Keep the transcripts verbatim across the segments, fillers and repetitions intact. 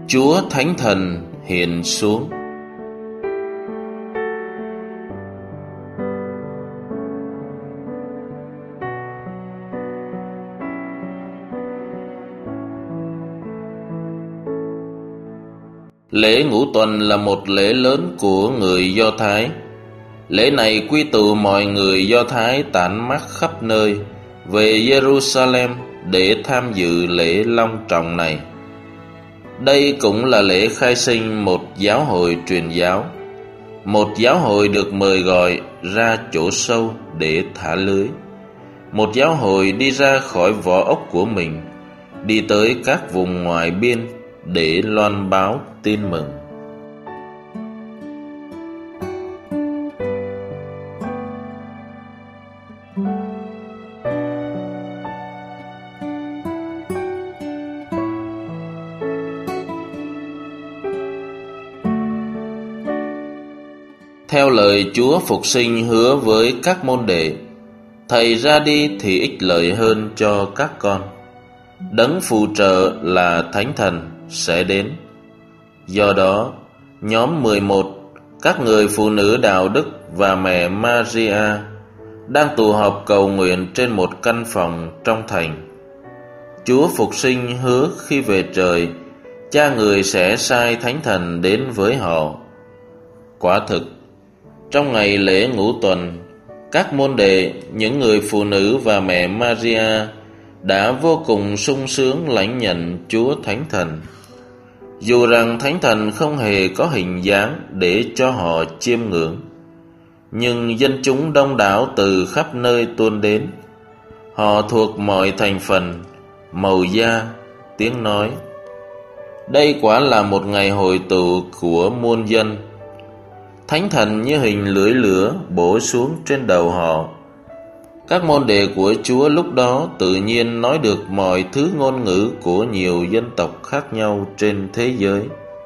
Chúa Thánh Thần hiện xuống. Lễ Ngũ Tuần là một lễ lớn của người Do Thái. Lễ này quy tụ mọi người Do Thái tản mát khắp nơi về Jerusalem để tham dự lễ long trọng này. Đây cũng là lễ khai sinh một giáo hội truyền giáo, một giáo hội được mời gọi ra chỗ sâu để thả lưới, một giáo hội đi ra khỏi vỏ ốc của mình, đi tới các vùng ngoại biên để loan báo tin mừng. Theo lời Chúa Phục Sinh hứa với các môn đệ, thầy ra đi thì ích lợi hơn cho các con. Đấng phù trợ là Thánh Thần sẽ đến. Do đó, nhóm mười một, các người phụ nữ đạo đức và mẹ Maria đang tụ họp cầu nguyện trên một căn phòng trong thành. Chúa Phục Sinh hứa khi về trời, Cha người sẽ sai Thánh Thần đến với họ. Quả thực, trong ngày lễ Ngũ Tuần, các môn đệ, những người phụ nữ và mẹ Maria đã vô cùng sung sướng lãnh nhận Chúa Thánh Thần. Dù rằng Thánh Thần không hề có hình dáng để cho họ chiêm ngưỡng, nhưng dân chúng đông đảo từ khắp nơi tuôn đến. Họ thuộc mọi thành phần, màu da, tiếng nói. Đây quả là một ngày hội tụ của muôn dân. Thánh Thần như hình lưỡi lửa bổ xuống trên đầu họ. Các môn đệ của Chúa lúc đó tự nhiên nói được mọi thứ ngôn ngữ của nhiều dân tộc khác nhau trên thế giới.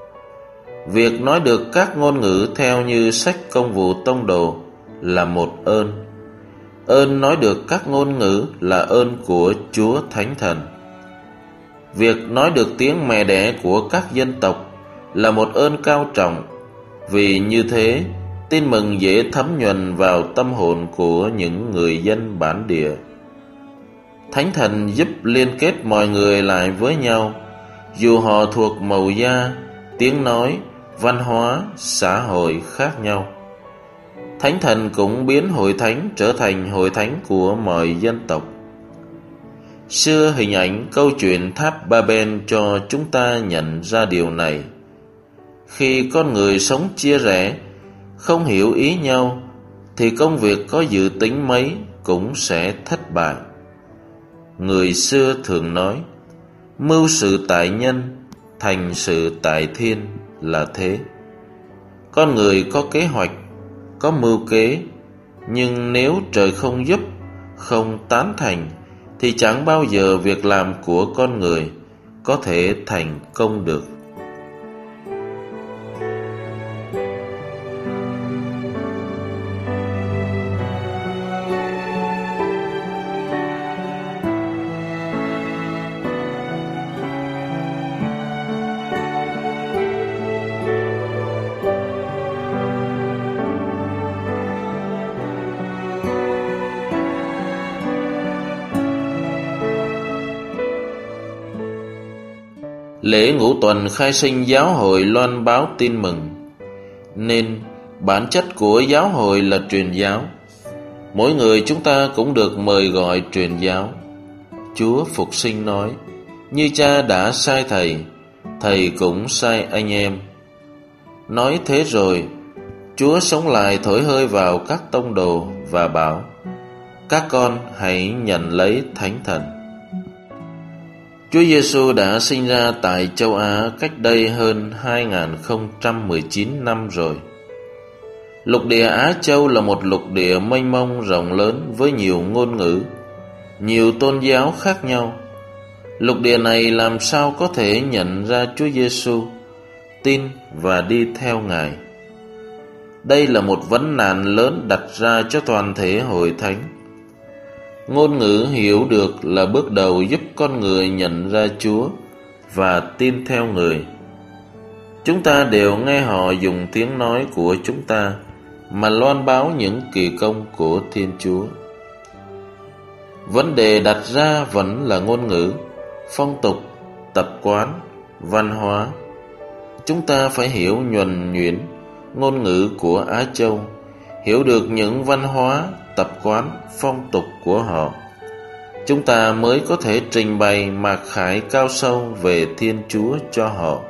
Việc nói được các ngôn ngữ theo như sách Công vụ Tông đồ là một ơn. Ơn nói được các ngôn ngữ là ơn của Chúa Thánh Thần. Việc nói được tiếng mẹ đẻ của các dân tộc là một ơn cao trọng, vì như thế tin mừng dễ thấm nhuần vào tâm hồn của những người dân bản địa. Thánh Thần giúp liên kết mọi người lại với nhau, dù họ thuộc màu da, tiếng nói, văn hóa, xã hội khác nhau. Thánh Thần cũng biến hội thánh trở thành hội thánh của mọi dân tộc. Xưa hình ảnh câu chuyện tháp Ba-ben cho chúng ta nhận ra điều này. Khi con người sống chia rẽ, không hiểu ý nhau, thì công việc có dự tính mấy cũng sẽ thất bại. Người xưa thường nói, mưu sự tại nhân, thành sự tại thiên là thế. Con người có kế hoạch, có mưu kế, nhưng nếu trời không giúp, không tán thành, thì chẳng bao giờ việc làm của con người có thể thành công được. Lễ Ngũ Tuần khai sinh giáo hội loan báo tin mừng, nên bản chất của giáo hội là truyền giáo. Mỗi người chúng ta cũng được mời gọi truyền giáo. Chúa Phục Sinh nói, như Cha đã sai Thầy, Thầy cũng sai anh em. Nói thế rồi, Chúa sống lại thổi hơi vào các tông đồ và bảo, các con hãy nhận lấy Thánh Thần. Chúa Giêsu đã sinh ra tại châu Á cách đây hơn hai nghìn không trăm mười chín năm rồi. Lục địa Á Châu là một lục địa mênh mông rộng lớn với nhiều ngôn ngữ, nhiều tôn giáo khác nhau. Lục địa này làm sao có thể nhận ra Chúa Giêsu, tin và đi theo Ngài? Đây là một vấn nạn lớn đặt ra cho toàn thể hội thánh. Ngôn ngữ hiểu được là bước đầu giúp con người nhận ra Chúa và tin theo Người. Chúng ta đều nghe họ dùng tiếng nói của chúng ta mà loan báo những kỳ công của Thiên Chúa. Vấn đề đặt ra vẫn là ngôn ngữ, phong tục, tập quán, văn hóa. Chúng ta phải hiểu nhuần nhuyễn ngôn ngữ của Á Châu, hiểu được những văn hóa, tập quán, phong tục của họ. Chúng ta mới có thể trình bày mạc khải cao sâu về Thiên Chúa cho họ.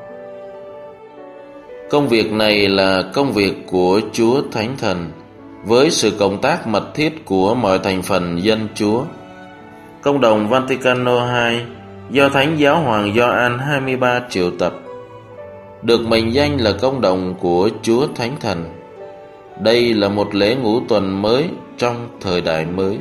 Công việc này là công việc của Chúa Thánh Thần, với sự cộng tác mật thiết của mọi thành phần dân Chúa. Công đồng Vaticano hai do Thánh Giáo Hoàng Gioan hai mươi ba triệu tập, được mệnh danh là công đồng của Chúa Thánh Thần. Đây là một lễ ngũ tuần mới trong thời đại mới.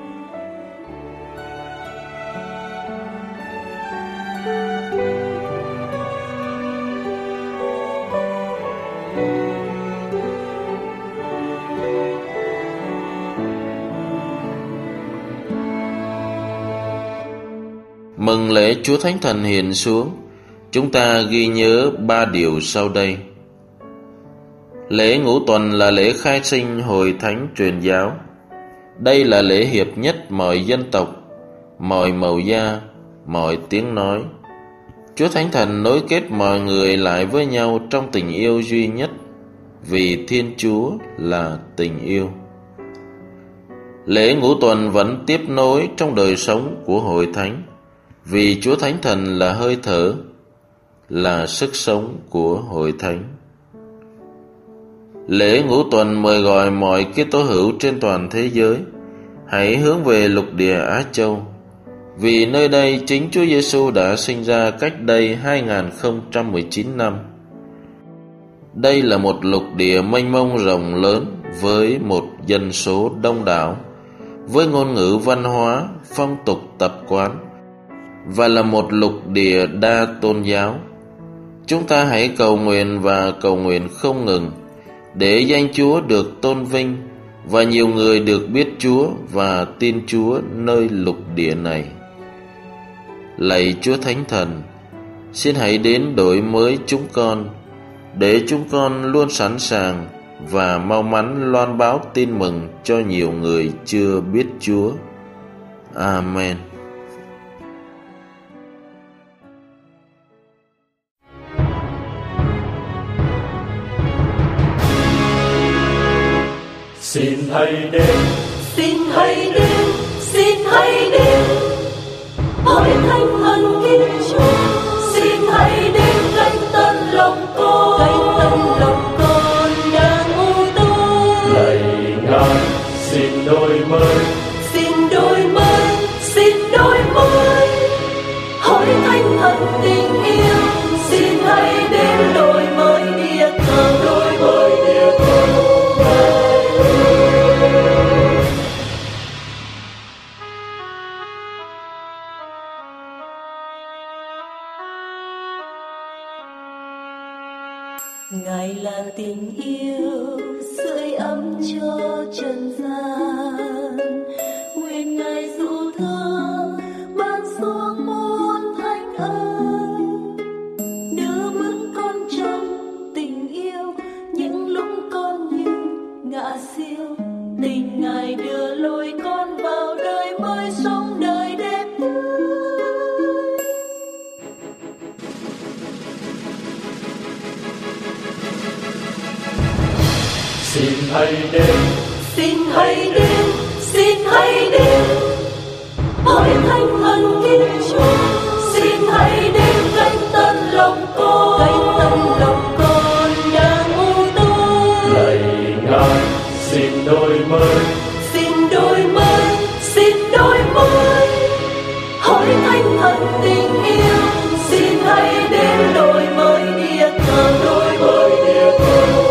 Mừng lễ Chúa Thánh Thần hiện xuống, chúng ta ghi nhớ ba điều sau đây. Lễ ngũ tuần là lễ khai sinh hội thánh truyền giáo. Đây là lễ hiệp nhất mọi dân tộc, mọi màu da, mọi tiếng nói. Chúa Thánh Thần nối kết mọi người lại với nhau trong tình yêu duy nhất, vì Thiên Chúa là tình yêu. Lễ ngũ tuần vẫn tiếp nối trong đời sống của hội thánh, vì Chúa Thánh Thần là hơi thở, là sức sống của hội thánh. Lễ ngũ tuần mời gọi mọi Kitô hữu trên toàn thế giới hãy hướng về lục địa Á Châu, vì nơi đây chính Chúa Giêsu đã sinh ra cách đây hai nghìn không trăm mười chín năm. Đây là một lục địa mênh mông rộng lớn với một dân số đông đảo, với ngôn ngữ văn hóa, phong tục tập quán, và là một lục địa đa tôn giáo. Chúng ta hãy cầu nguyện và cầu nguyện không ngừng để danh Chúa được tôn vinh và nhiều người được biết Chúa và tin Chúa nơi lục địa này. Lạy Chúa Thánh Thần, xin hãy đến đổi mới chúng con, để chúng con luôn sẵn sàng và mau mắn loan báo tin mừng cho nhiều người chưa biết Chúa. Amen. Xin hãy đến, xin hãy đến, xin hãy đến, hội thánh hân kính Chúa. Xin hãy đến cánh tân lòng con, cánh tân lòng con đang u tối. lạy Ngài, xin đổi mới, xin đổi mới, xin đổi mới. Hội thánh hân tình yêu, xin hãy đến đổi mới địa cầu, đổi mới địa cầu. Ngài là tình yêu sưởi ấm cho trần gian, nguyện Ngài dụ thương ban xuống muôn thánh ân, đưa bước con trong tình yêu những lúc con như ngã siêu. Tình Ngài đưa lối con vào đời mới, sống đời đẹp tươi. xin hãy đến, xin hãy đến, xin hãy đến, hội thánh hân kính Chúa. Xin hãy đến cánh tân lòng con, cánh tân lòng con đang u tối. lạy Ngài, xin đổi mới, xin đổi mới, xin đổi mới. Hội thánh hân tình yêu, xin hãy đến đổi mới địa cầu, đổi mới địa cầu.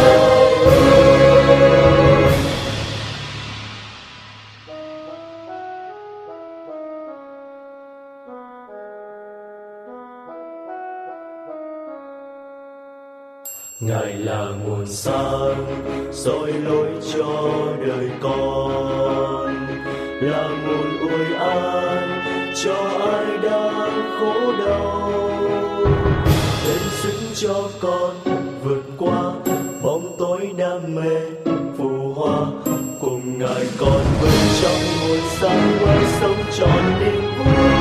Ngài là nguồn sáng soi lối cho đời con, là nguồn ủi an cho ai đang khổ đau. Tên sức cho con vượt qua bóng tối đam mê phù hoa, cùng ngài con vươn trong nguồn sáng mới sống trọn niềm vui.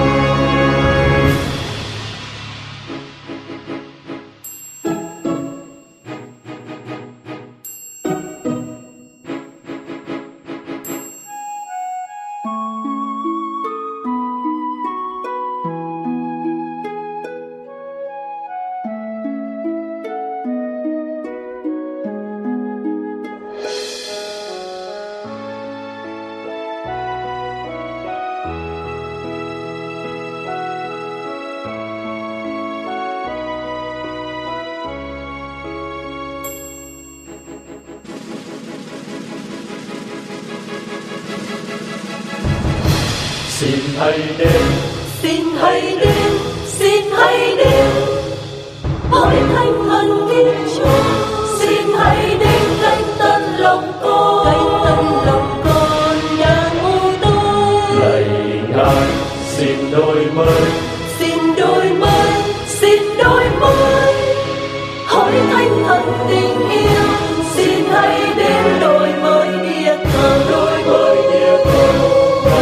Xin hãy đến, xin hãy đến, xin hãy đến, hỏi thánh thần Thiên Chúa. Xin hãy đến cánh tân lòng con, cánh tân lòng con nhà ngu tôi. lạy ngài, xin đổi mới, xin đổi mới, xin đổi mới, hỏi thánh thần tình yêu. Xin hãy đến đổi mới địa cầu, đổi mới địa cầu.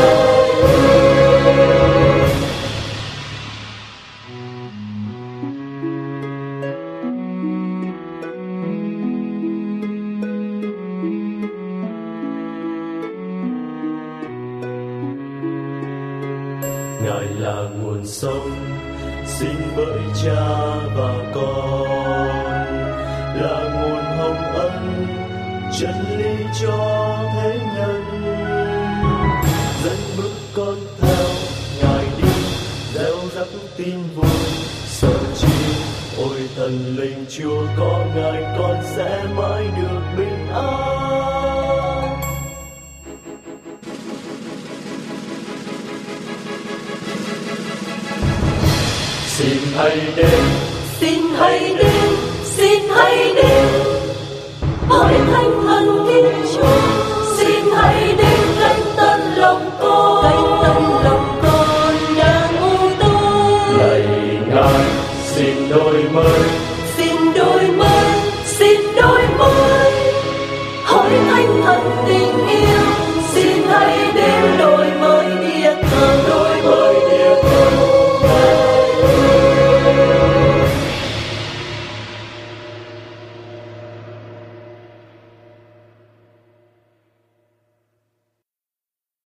Ngài là nguồn sống sinh bởi Cha và Con, là nguồn hồng ân chân lý cho thế nhân. Dẫn bước con theo Ngài đi, gieo rắc tin vui sợ chi. Ôi thần linh Chúa có Ngài, con sẽ mãi được bình an. Xin hãy đến, xin hãy đến, xin hãy đến, hỏi thánh thần Thiên Chúa. Xin hãy đến cánh tân lòng con, cánh tân lòng con nhà ngu tôi. lạy ngài, xin đổi mới, xin đổi mới, xin đổi mới, hỏi thánh thần Thiên